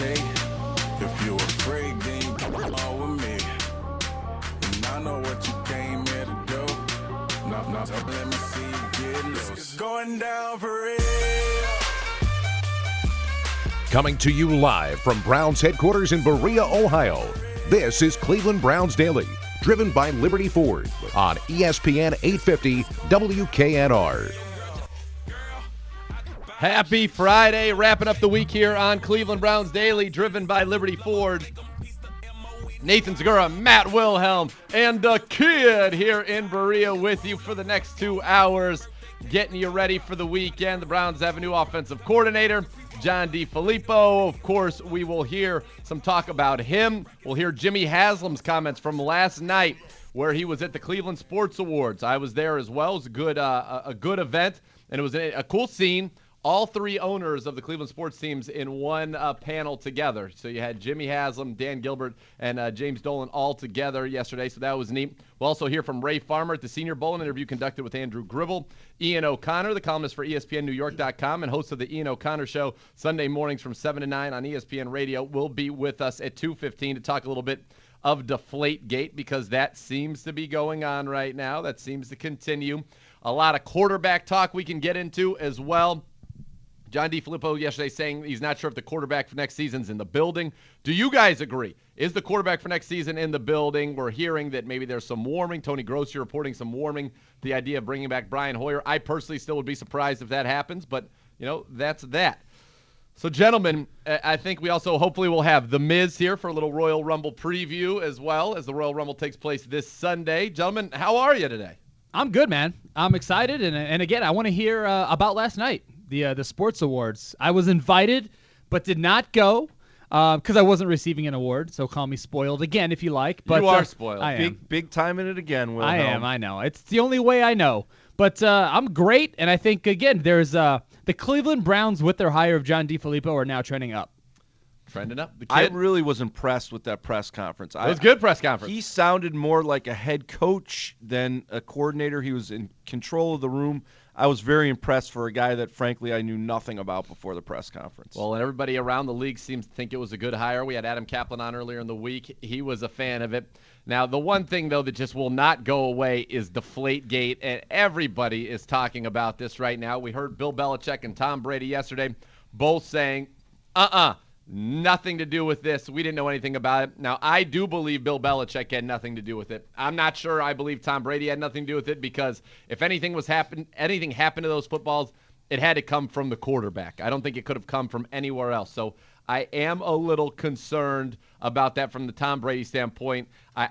okay. If you're afraid, then you come all with me. And I know what you came here to do. No, so let me see you get loose. It's going down for real. Coming to you live from Browns headquarters in Berea, Ohio. This is Cleveland Browns Daily, driven by Liberty Ford on ESPN 850 WKNR. Happy Friday, wrapping up the week here on Cleveland Browns Daily, driven by Liberty Ford. Nathan Segura, Matt Wilhelm, and the Kid here in Berea with you for the next 2 hours, getting you ready for the weekend. The Browns have a new offensive coordinator, John DeFilippo. Of course, we will hear some talk about him. We'll hear Jimmy Haslam's comments from last night where he was at the Cleveland Sports Awards. I was there as well. It was a good event, and it was a cool scene. All three owners of the Cleveland sports teams in one panel together. So you had Jimmy Haslam, Dan Gilbert, and James Dolan all together yesterday, so that was neat. We'll also hear from Ray Farmer at the Senior Bowl, an interview conducted with Andrew Gribble. Ian O'Connor, the columnist for ESPNNewYork.com and host of the Ian O'Connor Show, Sunday mornings from 7 to 9 on ESPN Radio, will be with us at 2:15 to talk a little bit of Deflategate, because that seems to be going on right now. That seems to continue. A lot of quarterback talk we can get into as well. John DeFilippo yesterday saying he's not sure if the quarterback for next season's in the building. Do you guys agree? Is the quarterback for next season in the building? We're hearing that maybe there's some warming. Tony Grossi reporting some warming. The idea of bringing back Brian Hoyer. I personally still would be surprised if that happens, but, that's that. So, gentlemen, I think we also hopefully will have The Miz here for a little Royal Rumble preview as well, as the Royal Rumble takes place this Sunday. Gentlemen, how are you today? I'm good, man. I'm excited, and again, I want to hear about last night. The Sports Awards. I was invited, but did not go because I wasn't receiving an award. So call me spoiled again if you like. But you are spoiled. I am. Big time in it again, Wilhelm. I am. I know. It's the only way I know. But I'm great, and I think again there's the Cleveland Browns with their hire of John DeFilippo are now trending up. Trending up. The kid. I really was impressed with that press conference. It was a good press conference. He sounded more like a head coach than a coordinator. He was in control of the room. I was very impressed for a guy that, frankly, I knew nothing about before the press conference. Well, and everybody around the league seems to think it was a good hire. We had Adam Kaplan on earlier in the week. He was a fan of it. Now, the one thing, though, that just will not go away is Deflategate, and everybody is talking about this right now. We heard Bill Belichick and Tom Brady yesterday both saying, nothing to do with this. We didn't know anything about it. Now, I do believe Bill Belichick had nothing to do with it. I'm not sure I believe Tom Brady had nothing to do with it, because if anything happened to those footballs, it had to come from the quarterback. I don't think it could have come from anywhere else. So I am a little concerned about that from the Tom Brady standpoint.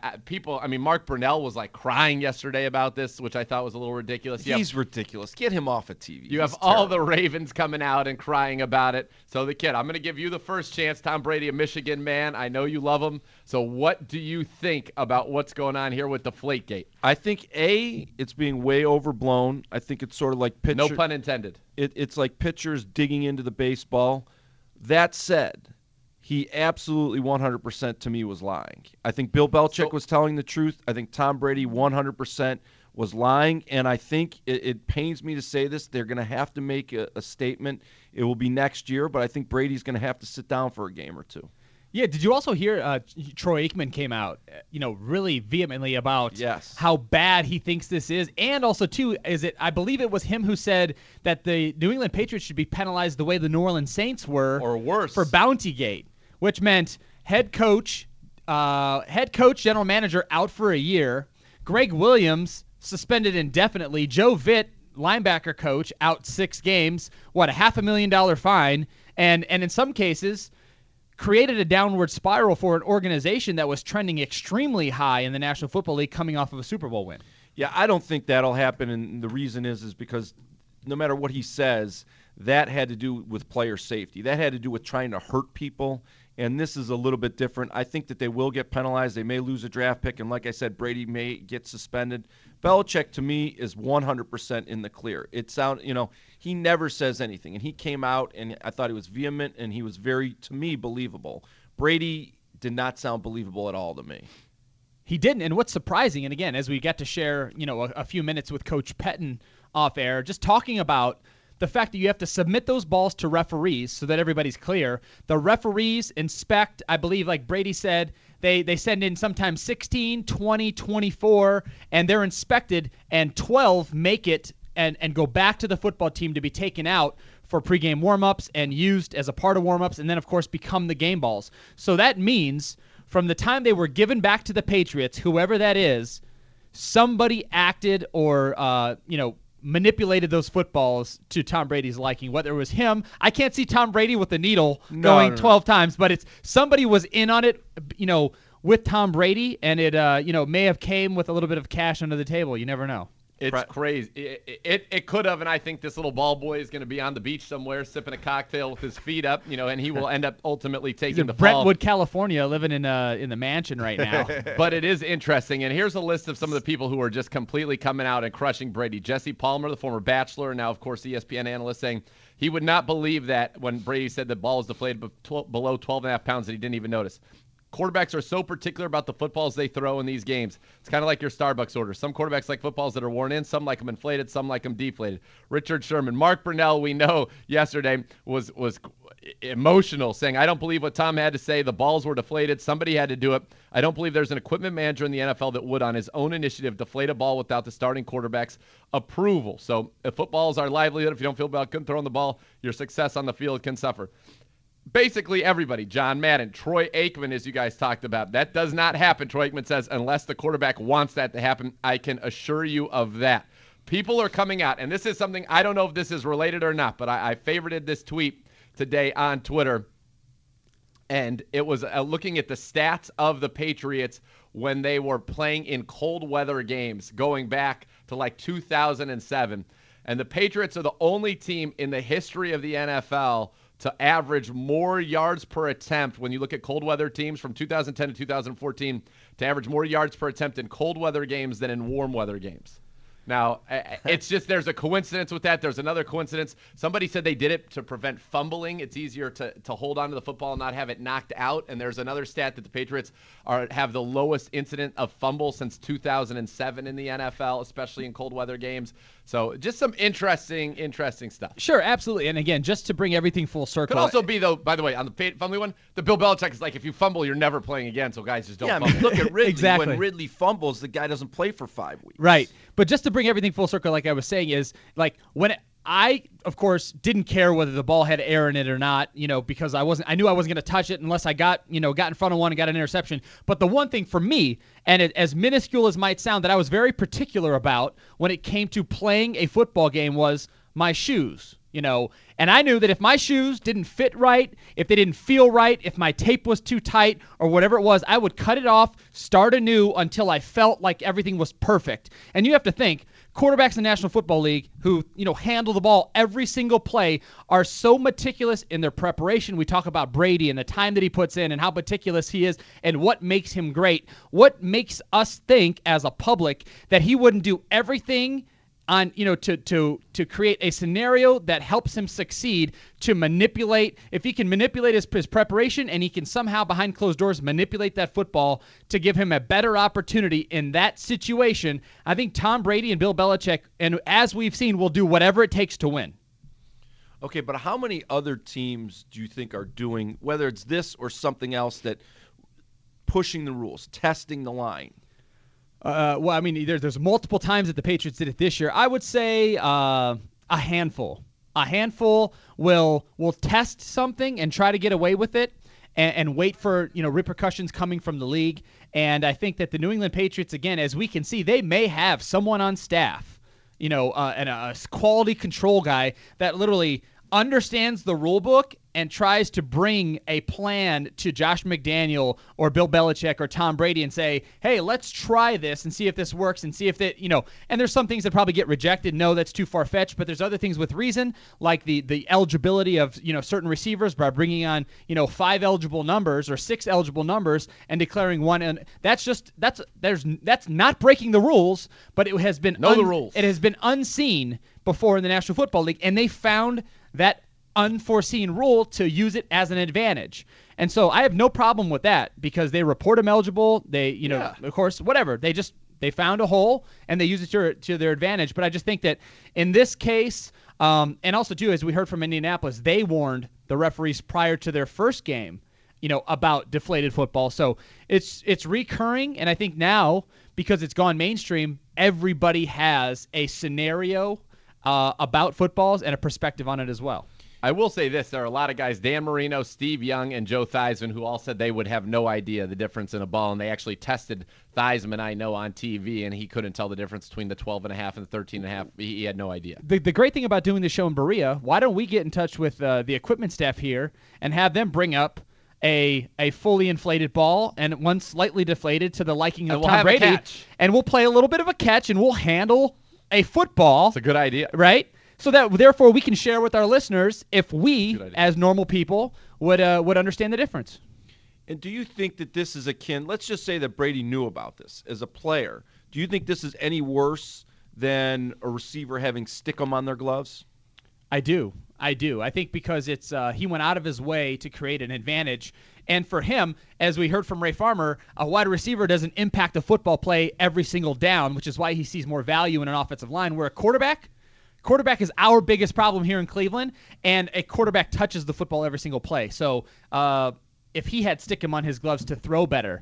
Mark Brunell was like crying yesterday about this, which I thought was a little ridiculous. He's ridiculous. Get him off of TV. You have all the Ravens coming out and crying about it. So the kid, I'm going to give you the first chance. Tom Brady, a Michigan man. I know you love him. So what do you think about what's going on here with Deflategate? I think, it's being way overblown. I think it's sort of like pitcher. No pun intended. It's like pitchers digging into the baseball. That said, he absolutely 100% to me was lying. I think Bill Belichick was telling the truth. I think Tom Brady 100% was lying, and I think it pains me to say this. They're going to have to make a statement. It will be next year, but I think Brady's going to have to sit down for a game or two. Yeah, did you also hear Troy Aikman came out, really vehemently about how bad he thinks this is, and also too I believe it was him who said that the New England Patriots should be penalized the way the New Orleans Saints were, or worse, for Bountygate, which meant head coach, general manager out for a year, Greg Williams suspended indefinitely, Joe Vitt, linebacker coach, out 6 games, a $500,000 fine, and in some cases created a downward spiral for an organization that was trending extremely high in the National Football League coming off of a Super Bowl win. Yeah, I don't think that'll happen, and the reason is because no matter what he says, that had to do with player safety. That had to do with trying to hurt people, and this is a little bit different. I think that they will get penalized. They may lose a draft pick, and like I said, Brady may get suspended. Belichick, to me, is 100% in the clear. He never says anything, and he came out, and I thought he was vehement, and he was very, to me, believable. Brady did not sound believable at all to me. He didn't, and what's surprising, and again, as we get to share, a few minutes with Coach Pettine off air, just talking about the fact that you have to submit those balls to referees so that everybody's clear. The referees inspect, I believe, like Brady said, they send in sometimes 16, 20, 24, and they're inspected, and 12 make it and go back to the football team to be taken out for pregame warm-ups and used as a part of warm-ups, and then, of course, become the game balls. So that means from the time they were given back to the Patriots, whoever that is, somebody acted or, manipulated those footballs to Tom Brady's liking, whether it was him. I can't see Tom Brady with the needle going 12 times, but it's somebody was in on it, with Tom Brady, and it, may have came with a little bit of cash under the table. You never know. It's crazy. It could have, and I think this little ball boy is going to be on the beach somewhere sipping a cocktail with his feet up, and he will end up ultimately taking the fall. Brentwood, California, living in the mansion right now. But it is interesting, and here's a list of some of the people who are just completely coming out and crushing Brady. Jesse Palmer, the former Bachelor, and now, of course, ESPN analyst, saying he would not believe that when Brady said the ball was deflated below 12.5 pounds that he didn't even notice. Quarterbacks are so particular about the footballs they throw in these games. It's kind of like your Starbucks order. Some quarterbacks like footballs that are worn in. Some like them inflated. Some like them deflated. Richard Sherman. Mark Brunell, we know yesterday, was emotional, saying, I don't believe what Tom had to say. The balls were deflated. Somebody had to do it. I don't believe there's an equipment manager in the NFL that would, on his own initiative, deflate a ball without the starting quarterback's approval. So if football is our livelihood, if you don't feel about throwing the ball, your success on the field can suffer. Basically everybody, John Madden, Troy Aikman, as you guys talked about. That does not happen, Troy Aikman says, unless the quarterback wants that to happen. I can assure you of that. People are coming out, and this is something, I don't know if this is related or not, but I favorited this tweet today on Twitter, and it was looking at the stats of the Patriots when they were playing in cold weather games going back to like 2007. And the Patriots are the only team in the history of the NFL to average more yards per attempt when you look at cold weather teams from 2010 to 2014, to average more yards per attempt in cold weather games than in warm weather games. Now, it's just there's a coincidence with that. There's another coincidence. Somebody said they did it to prevent fumbling. It's easier to hold on to the football and not have it knocked out. And there's another stat that the Patriots have the lowest incident of fumble since 2007 in the NFL, especially in cold weather games. So just some interesting stuff. Sure, absolutely. And again, just to bring everything full circle. Could also be, though, by the way, on the fumbling one, the Bill Belichick is like, if you fumble, you're never playing again. So guys just don't fumble. I mean, look at Ridley. Exactly. When Ridley fumbles, the guy doesn't play for 5 weeks. Right. But just to bring everything full circle, like I was saying, is like when I, of course, didn't care whether the ball had air in it or not, because I knew I wasn't going to touch it unless I got in front of one and got an interception. But the one thing for me, and as minuscule as might sound, that I was very particular about when it came to playing a football game was my shoes. And I knew that if my shoes didn't fit right, if they didn't feel right, if my tape was too tight or whatever it was, I would cut it off, start anew until I felt like everything was perfect. And you have to think, quarterbacks in the National Football League who, handle the ball every single play are so meticulous in their preparation. We talk about Brady and the time that he puts in and how meticulous he is and what makes him great. What makes us think as a public that he wouldn't do everything on to create a scenario that helps him succeed, to manipulate, if he can manipulate his preparation and he can somehow behind closed doors manipulate that football to give him a better opportunity in that situation. I think Tom Brady and Bill Belichick, and as we've seen, will do whatever it takes to win. Okay, but how many other teams do you think are doing, whether it's this or something else, that pushing the rules, testing the line? Well, I mean, there's multiple times that the Patriots did it this year. I would say a handful. A handful will test something and try to get away with it and wait for repercussions coming from the league. And I think that the New England Patriots, again, as we can see, they may have someone on staff, and a quality control guy that literally understands the rule book and tries to bring a plan to Josh McDaniel or Bill Belichick or Tom Brady and say, hey, let's try this and see if this works and see if that, and there's some things that probably get rejected. No, that's too far-fetched, but there's other things with reason, like the eligibility of, certain receivers by bringing on, 5 eligible numbers or 6 eligible numbers and declaring one. And that's not breaking the rules, but it has been the rules. It has been unseen before in the National Football League, and they found that unforeseen rule to use it as an advantage. And so I have no problem with that because they report them eligible. They, of course, whatever. They found a hole and they use it to their advantage. But I just think that in this case, And also, too, as we heard from Indianapolis, they warned the referees prior to their first game, about deflated football. So it's recurring, and I think now, because it's gone mainstream, everybody has a scenario about footballs and a perspective on it as well. I will say this. There are a lot of guys, Dan Marino, Steve Young, and Joe Theismann, who all said they would have no idea the difference in a ball, and they actually tested Theismann, I know, on TV, and he couldn't tell the difference between the 12.5 and the 13.5. He had no idea. The great thing about doing the show in Berea, why don't we get in touch with the equipment staff here and have them bring up a fully inflated ball and one slightly deflated to the liking of Tom Brady, and we'll play a little bit of a catch, and we'll handle a football. It's a good idea. Right? So that, therefore, we can share with our listeners if we, as normal people, would understand the difference. And do you think that this is akin, let's just say that Brady knew about this as a player. Do you think this is any worse than a receiver having stickum on their gloves? I do. I think because it's he went out of his way to create an advantage. And for him, as we heard from Ray Farmer, a wide receiver doesn't impact a football play every single down, which is why he sees more value in an offensive line, where a quarterback is our biggest problem here in Cleveland, and a quarterback touches the football every single play. So if he had stickum on his gloves to throw better,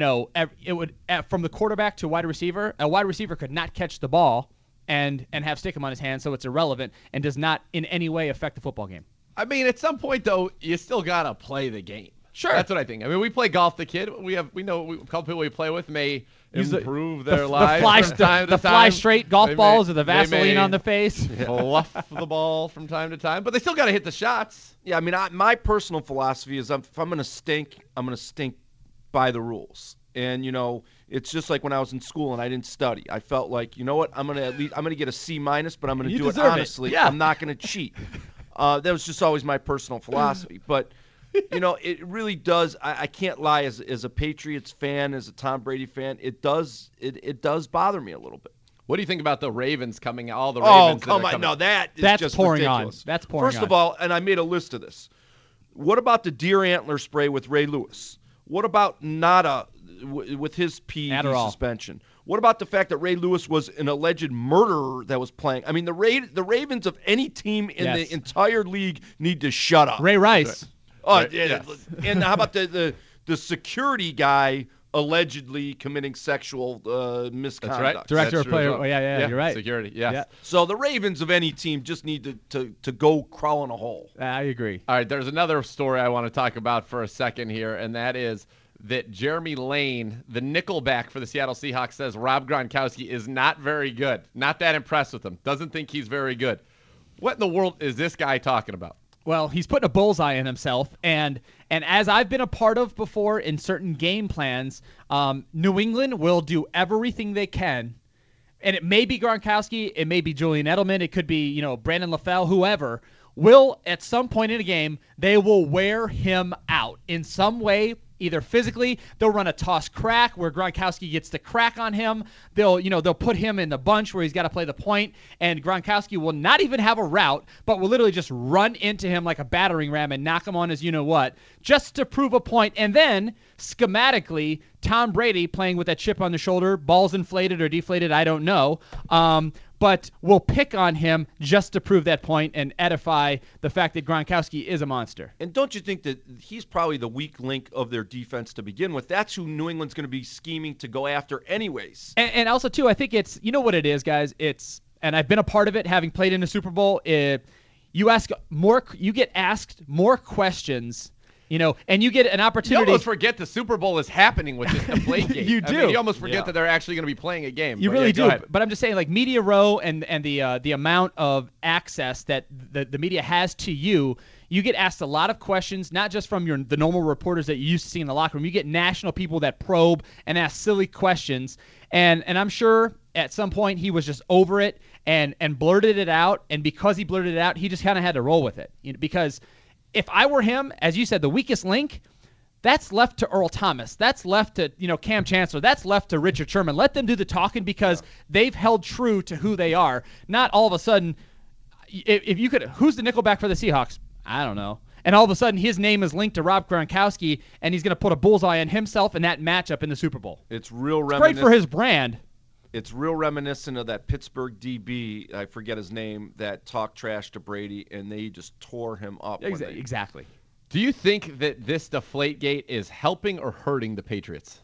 it would, from the quarterback to wide receiver, a wide receiver could not catch the ball and have stickum on his hand, so it's irrelevant and does not in any way affect the football game. I mean, at some point, though, you still got to play the game. Sure. That's what I think. I mean, we play golf the kid. We know a couple people we play with may improve their lives. The fly straight golf balls or the Vaseline on the face. Fluff the ball from time to time, but they still got to hit the shots. Yeah, I mean, my personal philosophy is if I'm going to stink, I'm going to stink by the rules. And, it's just like when I was in school and I didn't study. I felt like, you know what, I'm going to get a C-, but I'm going to do it honestly. Yeah. I'm not going to cheat. That was just always my personal philosophy. But it really does. I can't lie. As a Patriots fan, as a Tom Brady fan, it does bother me a little bit. What do you think about the Ravens coming? All the Ravens. Oh, come on! No, that's just pouring ridiculous. on. That's pouring on. First of all, and I made a list of this. What about the deer antler spray with Ray Lewis? What about Nada with his PED suspension? What about the fact that Ray Lewis was an alleged murderer that was playing? I mean, the Ravens of any team in the entire league need to shut up. Ray Rice. Oh, yeah. And how about the security guy allegedly committing sexual misconduct? That's right. Director of player. Oh, yeah, you're right. Security, yeah. So the Ravens of any team just need to go crawl in a hole. I agree. All right, there's another story I want to talk about for a second here, and that is that Jeremy Lane, the nickelback for the Seattle Seahawks, says Rob Gronkowski is not very good. Not that impressed with him. Doesn't think he's very good. What in the world is this guy talking about? Well, he's putting a bullseye in himself, and as I've been a part of before in certain game plans, New England will do everything they can, and it may be Gronkowski, it may be Julian Edelman, it could be Brandon LaFell, whoever, will at some point in a game, they will wear him out in some way. Either physically, they'll run a toss crack where Gronkowski gets the crack on him. They'll put him in the bunch where he's got to play the point, and Gronkowski will not even have a route, but will literally just run into him like a battering ram and knock him on his you-know-what, just to prove a point. And then, schematically, Tom Brady playing with that chip on the shoulder, balls inflated or deflated, I don't know, but will pick on him just to prove that point and edify the fact that Gronkowski is a monster. And don't you think that he's probably the weak link of their defense to begin with? That's who New England's going to be scheming to go after anyways. And also, too, I think it's, what it is, guys? It's, and I've been a part of it, having played in the Super Bowl, you get asked more questions, and you get an opportunity. You almost forget the Super Bowl is happening with this Deflategate. You do. I mean, you almost forget that they're actually going to be playing a game. You really do. But I'm just saying, like, Media Row and the amount of access that the media has to you, you get asked a lot of questions, not just from the normal reporters that you used to see in the locker room. You get national people that probe and ask silly questions. And I'm sure at some point he was just over it and blurted it out. And because he blurted it out, he just kind of had to roll with it. Because if I were him, as you said, the weakest link, that's left to Earl Thomas. That's left to, Cam Chancellor. That's left to Richard Sherman. Let them do the talking because they've held true to who they are. Not all of a sudden, if you could, who's the nickelback for the Seahawks? I don't know. And all of a sudden, his name is linked to Rob Gronkowski, and he's going to put a bullseye on himself in that matchup in the Super Bowl. It's real reminiscent. Great for his brand. It's real reminiscent of that Pittsburgh DB, I forget his name, that talked trash to Brady, and they just tore him up. Exactly. Do you think that this Deflategate is helping or hurting the Patriots?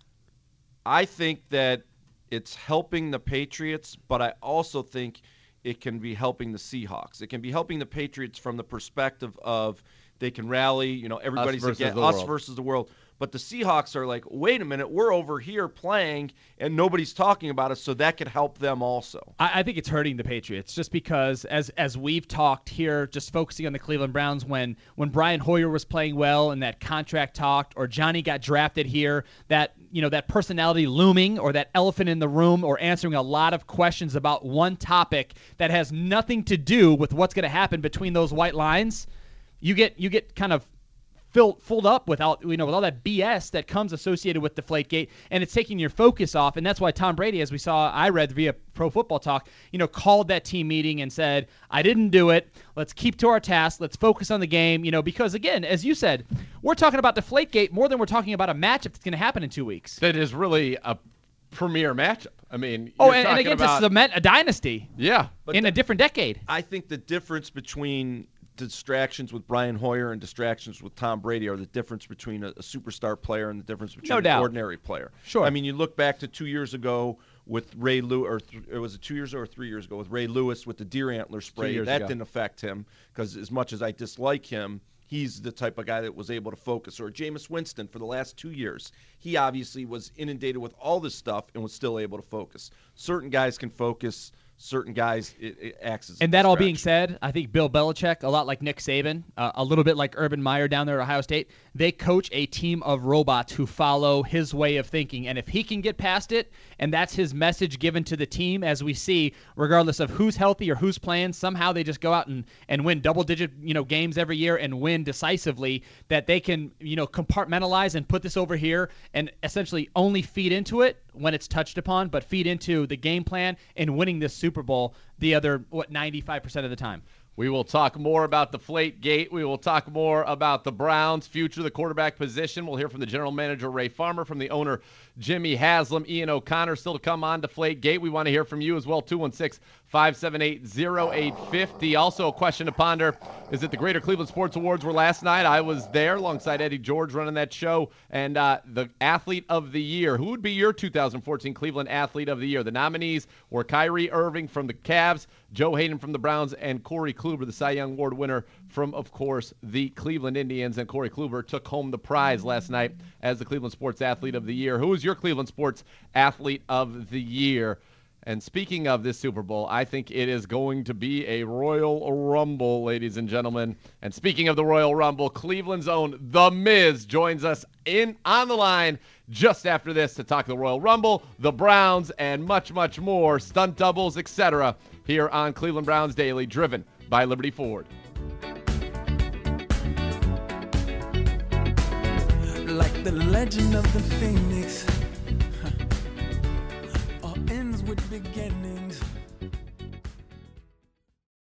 I think that it's helping the Patriots, but I also think it can be helping the Seahawks. It can be helping the Patriots from the perspective of they can rally, everybody's against us versus the world. But the Seahawks are like, wait a minute, we're over here playing and nobody's talking about us, so that could help them also. I think it's hurting the Patriots just because, as we've talked here, just focusing on the Cleveland Browns, when Brian Hoyer was playing well and that contract talked, or Johnny got drafted here, that personality looming, or that elephant in the room, or answering a lot of questions about one topic that has nothing to do with what's going to happen between those white lines, you get kind of filled up with all that BS that comes associated with Deflategate, and it's taking your focus off. And that's why Tom Brady, as I read via Pro Football Talk, called that team meeting and said, I didn't do it. Let's keep to our task. Let's focus on the game, because, again, as you said, we're talking about Deflategate more than we're talking about a matchup that's going to happen in 2 weeks. That is really a premier matchup. I mean, and again, to cement a dynasty. Yeah. In a different decade. I think the difference between distractions with Brian Hoyer and distractions with Tom Brady are the difference between a superstar player and the difference between an ordinary player. Sure. I mean, you look back to 2 years ago with Ray Lewis, or was it 2 years ago or 3 years ago with Ray Lewis with the deer antler spray. That didn't affect him because as much as I dislike him, he's the type of guy that was able to focus. Or Jameis Winston for the last 2 years. He obviously was inundated with all this stuff and was still able to focus. Certain guys can focus. Certain guys, it acts as a And that all being said, I think Bill Belichick, a lot like Nick Saban, a little bit like Urban Meyer down there at Ohio State, they coach a team of robots who follow his way of thinking. And if he can get past it, and that's his message given to the team, as we see, regardless of who's healthy or who's playing, somehow they just go out and win double-digit games every year and win decisively, that they can compartmentalize and put this over here and essentially only feed into it when it's touched upon, but feed into the game plan and winning this Super Bowl the other, 95% of the time. We will talk more about Deflategate. We will talk more about the Browns' future, the quarterback position. We'll hear from the general manager, Ray Farmer, from the owner, Jimmy Haslam, Ian O'Connor, still to come on Deflategate. We want to hear from you as well, 216-578-0850. Also a question to ponder is that the Greater Cleveland Sports Awards were last night. I was there alongside Eddie George running that show. And the Athlete of the Year, who would be your 2014 Cleveland Athlete of the Year? The nominees were Kyrie Irving from the Cavs, Joe Hayden from the Browns, and Corey Kluber, the Cy Young Award winner from, of course, the Cleveland Indians. And Corey Kluber took home the prize last night as the Cleveland Sports Athlete of the Year. Who is your Cleveland Sports Athlete of the Year? And speaking of this Super Bowl, I think it is going to be a Royal Rumble, ladies and gentlemen. And speaking of the Royal Rumble, Cleveland's own The Miz joins us on the line just after this to talk the Royal Rumble, the Browns, and much, much more, stunt doubles, etc., here on Cleveland Browns Daily, driven by Liberty Ford. Like the legend of the Phoenix, all ends with beginnings.